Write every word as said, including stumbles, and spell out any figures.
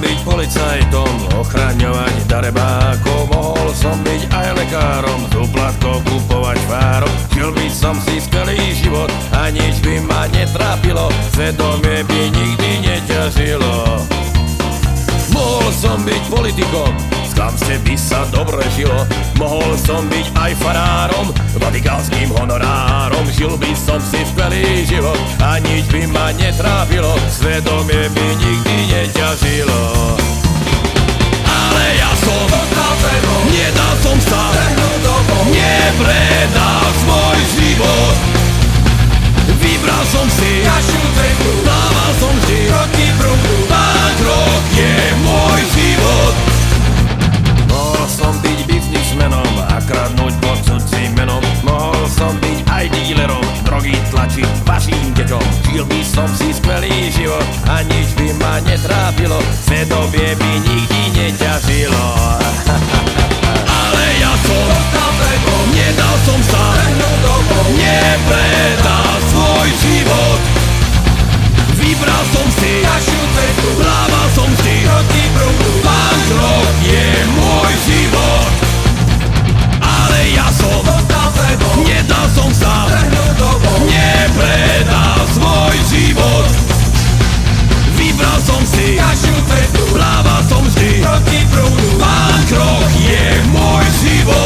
byť policajtom, ochraňovať darebákov. Mohol som byť aj lekárom, z úplatkov kupovať fárov. Žil by som si skvelý život a nič by ma netrápilo, svedomie by nikdy neťažilo. Mohol som byť politikom, v klamstve by sa dobre žilo. Mohol som byť aj farárom, vatikánskym honorárom. Žil by som si skvelý život a nič by ma netrápilo, svedomie by nikdy neťažilo. Ale ja som nedal som sa, nepredal svoj život. Vybral som si, plával som vždy proti prúdu. Bankrot je môj život. Mohol som byť biznismenom a kradnúť pod cudzím menom. Mohol som byť aj dílerom, drogy tlačiť vašim deťom. Žil by som si skvelý život a nič by ma netrápilo, svedomie by nikdy neťažilo. Ale ja som nedal som sa, nepredal svoj život. Vybral som si, plával som vždy proti prúdu. Bankrot je môj život. Ale ja som nedal som sa, nepredal svoj život. Vybral som si, plával som vždy proti prúdu. Bankrot je môj život.